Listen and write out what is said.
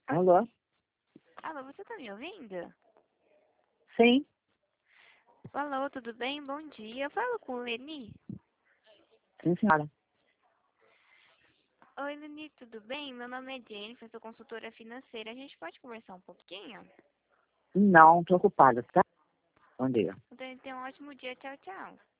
Alô? Alô, você tá me ouvindo? Sim, Alô, tudo bem? Bom dia. Eu falo com o Leni. sim, senhora. Oi, Leni, tudo bem? Meu nome é Jennifer, sou consultora financeira. A gente pode conversar um pouquinho? Não, tô ocupada, tá? Bom dia. Então, tenha um ótimo dia. Tchau, tchau.